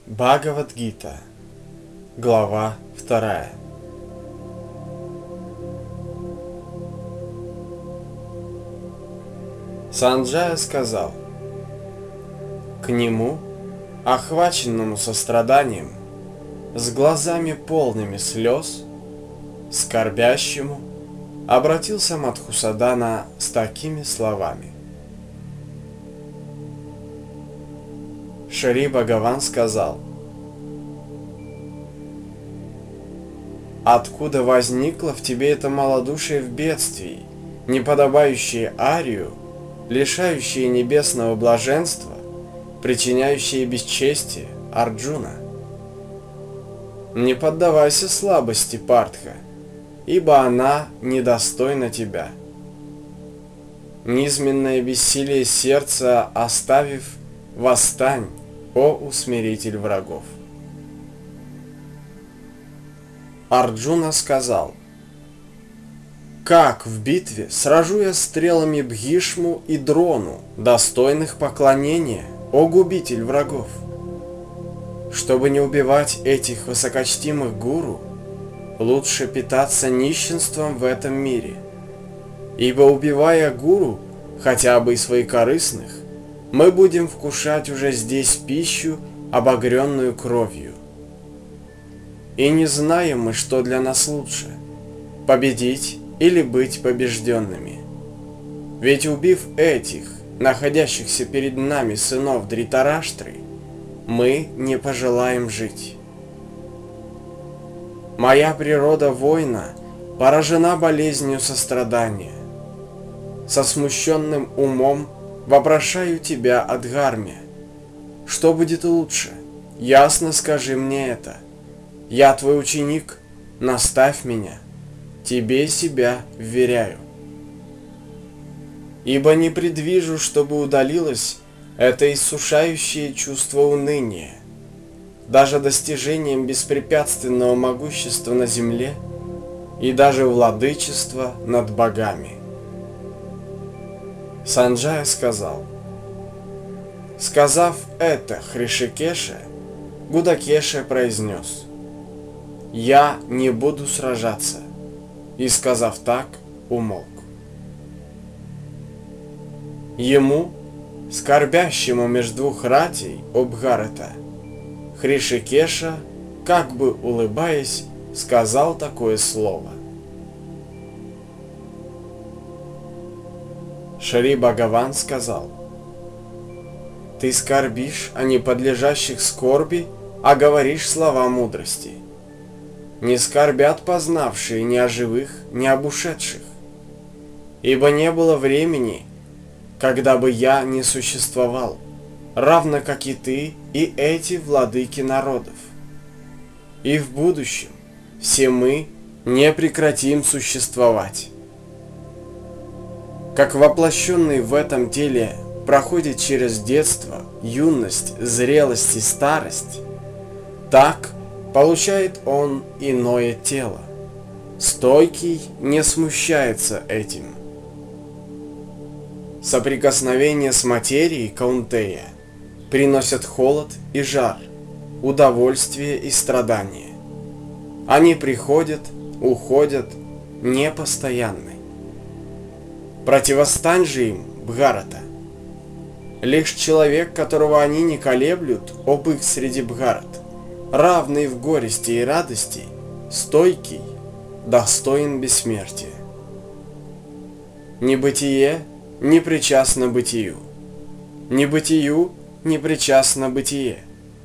Бхагавад-гита, глава 2. Санджая сказал: к нему, охваченному состраданием, с глазами полными слез, скорбящему, обратился Мадхусудана с такими словами. Шри Бхагаван сказал: откуда возникло в тебе это малодушие в бедствии, не подобающее арию, лишающее небесного блаженства, причиняющее бесчестие, Арджуна? Не поддавайся слабости, Партха, ибо она недостойна тебя. Низменное бессилие сердца оставив, восстань, о усмиритель врагов. Арджуна сказал: как в битве сражу я стрелами Бхишму и Дрону, достойных поклонения, о губитель врагов? Чтобы не убивать этих высокочтимых гуру, лучше питаться нищенством в этом мире. Ибо убивая гуру, хотя бы и своекорыстных, мы будем вкушать уже здесь пищу, обогренную кровью. И не знаем мы, что для нас лучше – победить или быть побежденными. Ведь убив этих, находящихся перед нами сынов Дритараштры, мы не пожелаем жить. Моя природа воина поражена болезнью сострадания. Со смущенным умом вопрошаю тебя о Дхарме. Что будет лучше? Ясно скажи мне это. Я твой ученик, наставь меня. Тебе себя вверяю. Ибо не предвижу, чтобы удалилось это иссушающее чувство уныния. Даже достижением беспрепятственного могущества на земле и даже владычества над богами. Санджая сказал: сказав это Хришикеше, Гудакеше произнес: я не буду сражаться, и, сказав так, умолк. Ему, скорбящему между двух ратей о Бхарата, Хришикеша, как бы улыбаясь, сказал такое слово. Шри Бхагаван сказал: ты скорбишь о неподлежащих скорби, а говоришь слова мудрости. Не скорбят познавшие ни о живых, ни об ушедших. Ибо не было времени, когда бы я не существовал, равно как и ты, и эти владыки народов. И в будущем все мы не прекратим существовать. Как воплощенный в этом теле проходит через детство, юность, зрелость и старость, так получает он иное тело. Стойкий не смущается этим. Соприкосновение с материей Каунтея приносят холод и жар, удовольствие и страдания. Они приходят, уходят, непостоянны. Противостань же им, Бхарата. Лишь человек, которого они не колеблют, об их среди Бхарат, равный в горести и радости, стойкий, достоин бессмертия. Небытие не причастно бытию, небытию не причастно бытие.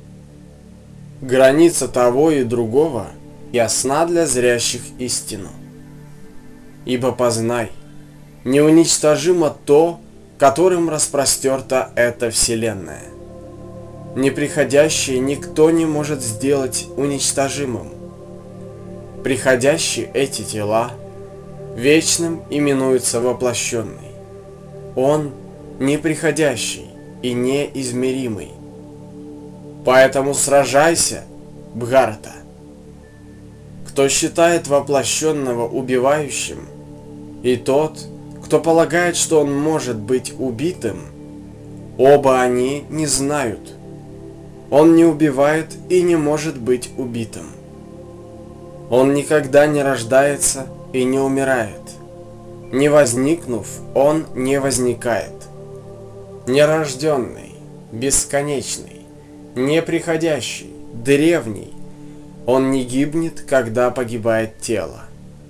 Граница того и другого ясна для зрящих истину. Ибо познай, неуничтожимо то, которым распростерта эта вселенная. Неприходящее никто не может сделать уничтожимым. Приходящие эти тела вечным именуется воплощенный. Он неприходящий и неизмеримый. Поэтому сражайся, Бхарата. Кто считает воплощенного убивающим, и тот, кто полагает, что он может быть убитым, оба они не знают. Он не убивает и не может быть убитым. Он никогда не рождается и не умирает. Не возникнув, он не возникает. Нерожденный, бесконечный, неприходящий, древний, он не гибнет, когда погибает тело.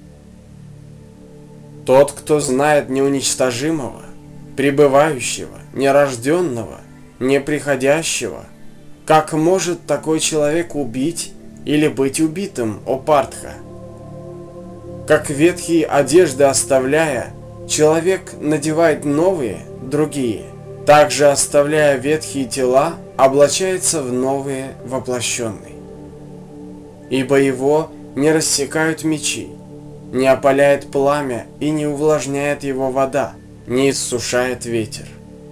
Тот, кто знает неуничтожимого, пребывающего, нерожденного, неприходящего, как может такой человек убить или быть убитым, о Партха? Как ветхие одежды оставляя, человек надевает новые, другие. Также, оставляя ветхие тела, облачается в новые, воплощенные. Ибо его не рассекают мечи, не опаляет пламя и не увлажняет его вода, не иссушает ветер.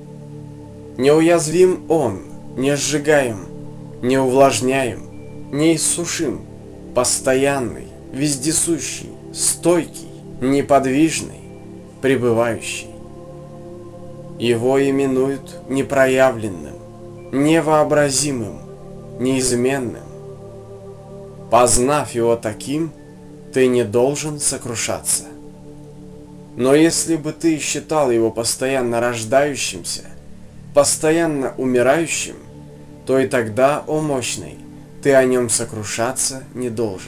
Неуязвим он, не сжигаем, не увлажняем, не иссушим, постоянный, вездесущий, стойкий, неподвижный, пребывающий. Его именуют непроявленным, невообразимым, неизменным. Познав его таким, ты не должен сокрушаться. Но если бы ты считал его постоянно рождающимся, постоянно умирающим, то и тогда, о мощный, ты о нем сокрушаться не должен.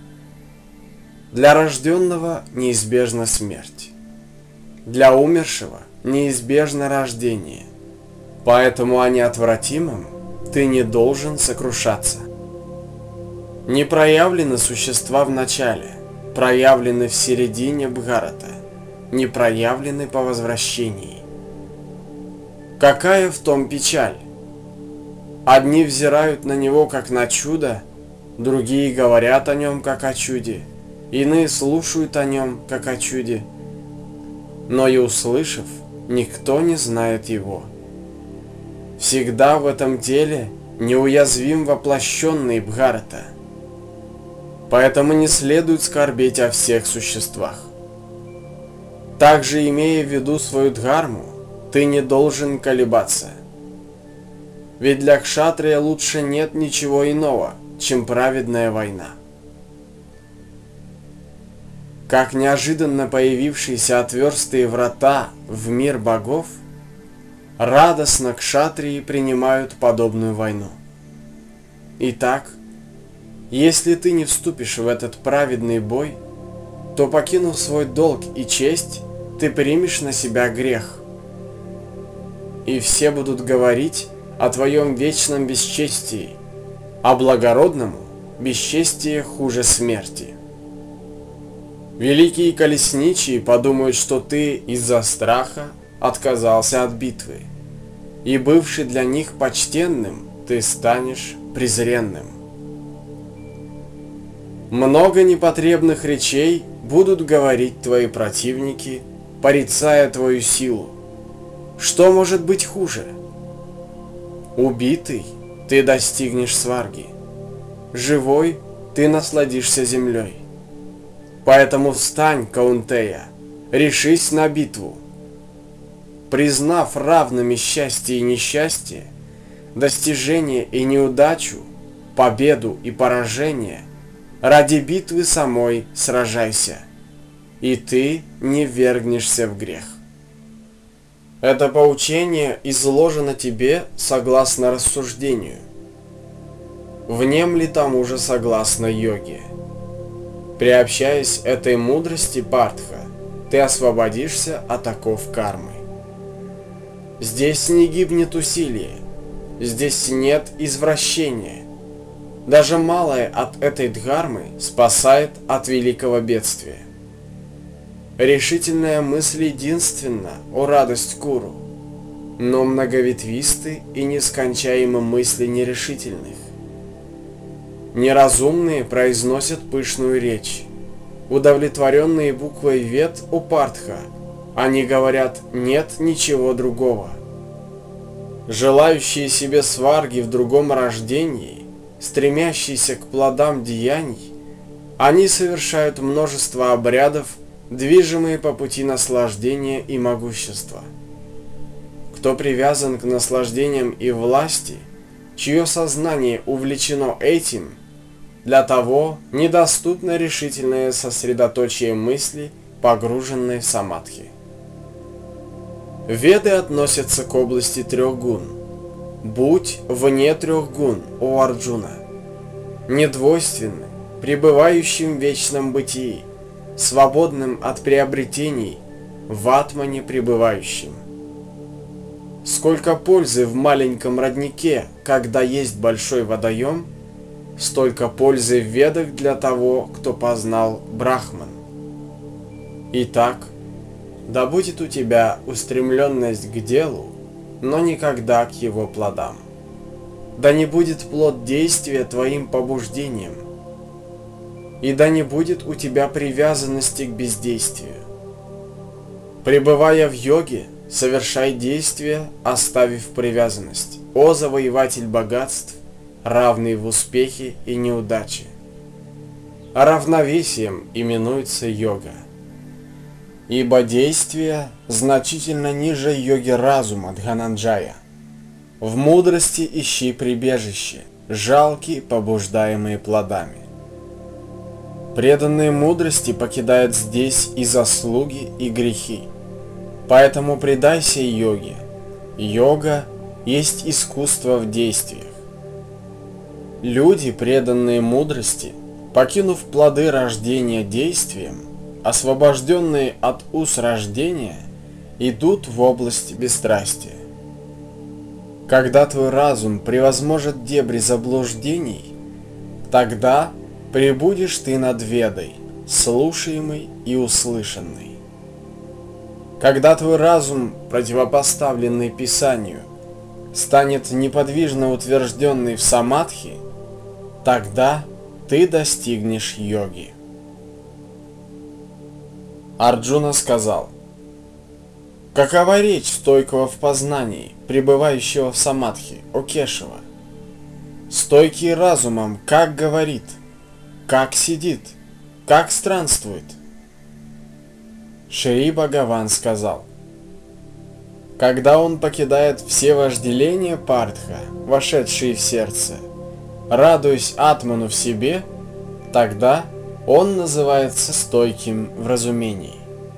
Для рожденного неизбежна смерть. Для умершего неизбежно рождение. Поэтому о неотвратимом ты не должен сокрушаться. Не проявлены существа в начале, проявлены в середине Бхарата, не проявлены по возвращении. Какая в том печаль? Одни взирают на него как на чудо, другие говорят о нем как о чуде, иные слушают о нем как о чуде, но и услышав, никто не знает его. Всегда в этом теле неуязвим воплощенный Бхарата. Поэтому не следует скорбеть о всех существах. Также, имея в виду свою дхарму, ты не должен колебаться. Ведь для кшатрия лучше нет ничего иного, чем праведная война. Как неожиданно появившиеся отверстые врата в мир богов, радостно кшатрии принимают подобную войну. Итак, если ты не вступишь в этот праведный бой, то, покинув свой долг и честь, ты примешь на себя грех. И все будут говорить о твоем вечном бесчестии, а благородному бесчестие хуже смерти. Великие колесничие подумают, что ты из-за страха отказался от битвы, и, бывший для них почтенным, ты станешь презренным. Много непотребных речей будут говорить твои противники, порицая твою силу. Что может быть хуже? Убитый ты достигнешь сварги, живой ты насладишься землей. Поэтому встань, Каунтея, решись на битву. Признав равными счастье и несчастье, достижение и неудачу, победу и поражение, ради битвы самой сражайся, и ты не ввергнешься в грех. Это поучение изложено тебе согласно рассуждению. Внемли тому же согласно йоге. Приобщаясь этой мудрости Партха, ты освободишься от оков кармы. Здесь не гибнет усилие, здесь нет извращения. Даже малое от этой дхармы спасает от великого бедствия. Решительная мысль единственна, о радость Куру, но многоветвисты и нескончаемы мысли нерешительных. Неразумные произносят пышную речь, удовлетворенные буквой вет у Партха, они говорят «нет ничего другого». Желающие себе сварги в другом рождении, стремящиеся к плодам деяний, они совершают множество обрядов, движимые по пути наслаждения и могущества. Кто привязан к наслаждениям и власти, чье сознание увлечено этим, для того недоступно решительное сосредоточие мысли, погруженной в самадхи. Веды относятся к области трех гун. Будь вне трех гун, о Арджуна, недвойственным, пребывающим в вечном бытии, свободным от приобретений, в атмане пребывающим. Сколько пользы в маленьком роднике, когда есть большой водоем, столько пользы в ведах для того, кто познал Брахман. Итак, да будет у тебя устремленность к делу, но никогда к его плодам. Да не будет плод действия твоим побуждением, и да не будет у тебя привязанности к бездействию. Пребывая в йоге, совершай действия, оставив привязанность, о завоеватель богатств, равный в успехе и неудаче. А равновесием именуется йога. Ибо действие значительно ниже йоги разума Дхананджая. В мудрости ищи прибежище, жалкие, побуждаемые плодами. Преданные мудрости покидают здесь и заслуги, и грехи. Поэтому предайся йоге. Йога есть искусство в действиях. Люди, преданные мудрости, покинув плоды рождения действием, освобожденные от уз рождения, идут в область бесстрастия. Когда твой разум превозможет дебри заблуждений, тогда пребудешь ты над Ведой, слушаемый и услышанный. Когда твой разум, противопоставленный Писанию, станет неподвижно утвержденный в самадхи, тогда ты достигнешь йоги. Арджуна сказал: какова речь стойкого в познании, пребывающего в самадхи, о Кешава? Стойкий разумом, как говорит, как сидит, как странствует? Шри Бхагаван сказал: когда он покидает все вожделения Партха, вошедшие в сердце, радуясь атману в себе, тогда он называется стойким в разумении.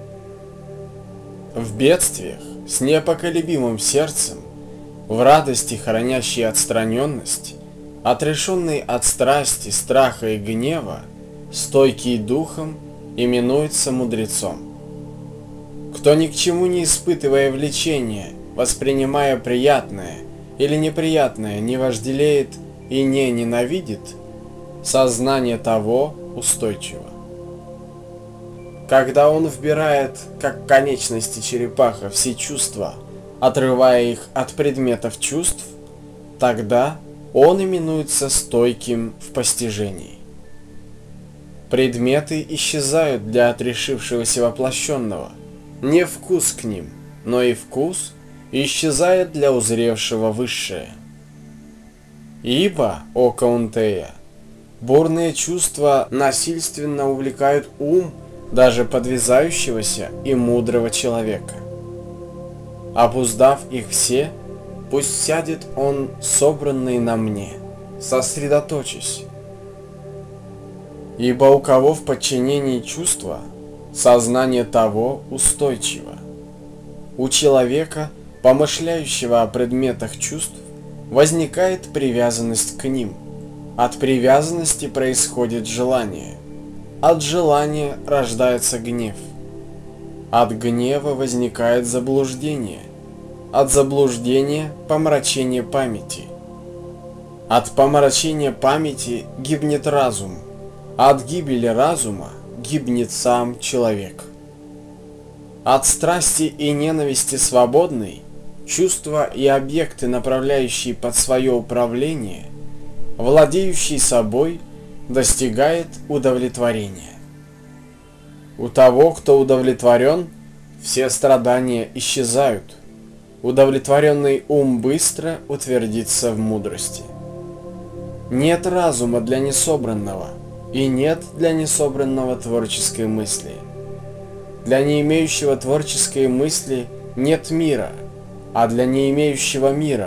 В бедствиях с непоколебимым сердцем, в радости, хранящей отстраненность, отрешенный от страсти, страха и гнева, стойкий духом, именуется мудрецом. Кто ни к чему не испытывая влечения, воспринимая приятное или неприятное, не вожделеет и не ненавидит, сознание того устойчиво. Когда он вбирает, как конечности черепаха, все чувства, отрывая их от предметов чувств, тогда он именуется стойким в постижении. Предметы исчезают для отрешившегося воплощенного, не вкус к ним, но и вкус исчезает для узревшего высшее. Ибо, о Каунтея, бурные чувства насильственно увлекают ум даже подвязающегося и мудрого человека. Обуздав их все, пусть сядет он, собранный на мне, сосредоточись. Ибо у кого в подчинении чувства, сознание того устойчиво. У человека, помышляющего о предметах чувств, возникает привязанность к ним. От привязанности происходит желание. От желания рождается гнев. От гнева возникает заблуждение. От заблуждения – помрачение памяти. От помрачения памяти гибнет разум. От гибели разума гибнет сам человек. От страсти и ненависти свободной чувства и объекты, направляющие под свое управление, владеющий собой, достигает удовлетворения. У того, кто удовлетворен, все страдания исчезают. Удовлетворенный ум быстро утвердится в мудрости. Нет разума для несобранного, и нет для несобранного творческой мысли. Для не имеющего творческой мысли нет мира, а для не имеющего мира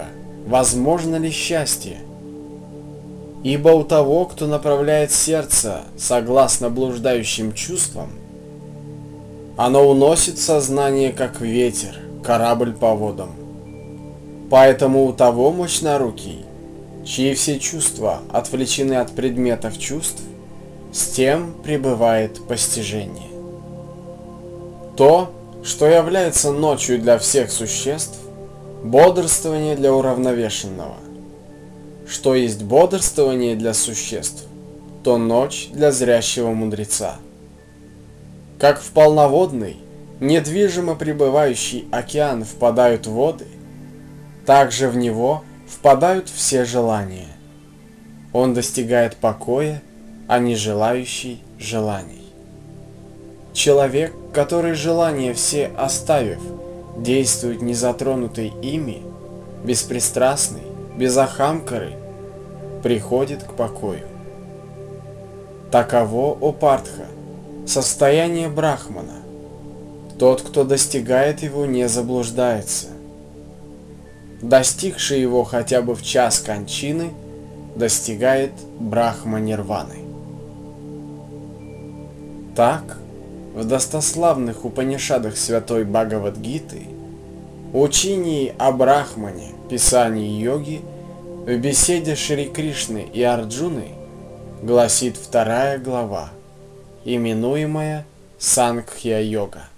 возможно ли счастье? Ибо у того, кто направляет сердце согласно блуждающим чувствам, оно уносит сознание, как ветер, корабль по водам. Поэтому у того мощнорукий, чьи все чувства отвлечены от предметов чувств, с тем пребывает постижение. То, что является ночью для всех существ, бодрствование для уравновешенного. Что есть бодрствование для существ, то ночь для зрящего мудреца. Как в полноводный, недвижимо пребывающий океан впадают воды, так же в него впадают все желания. Он достигает покоя, а не желающий желаний. Человек, который желания все оставив, действует незатронутый ими, беспристрастный, без ахамкары, приходит к покою. Таково, о Партха, состояние Брахмана. Тот, кто достигает его, не заблуждается. Достигший его хотя бы в час кончины, достигает Брахма-нирваны. Так, в достославных Упанишадах Святой Бхагавад-гиты, учении о Брахмане, писании йоги, в беседе Шри Кришны и Арджуны гласит 2 глава, именуемая Сангхья-йога.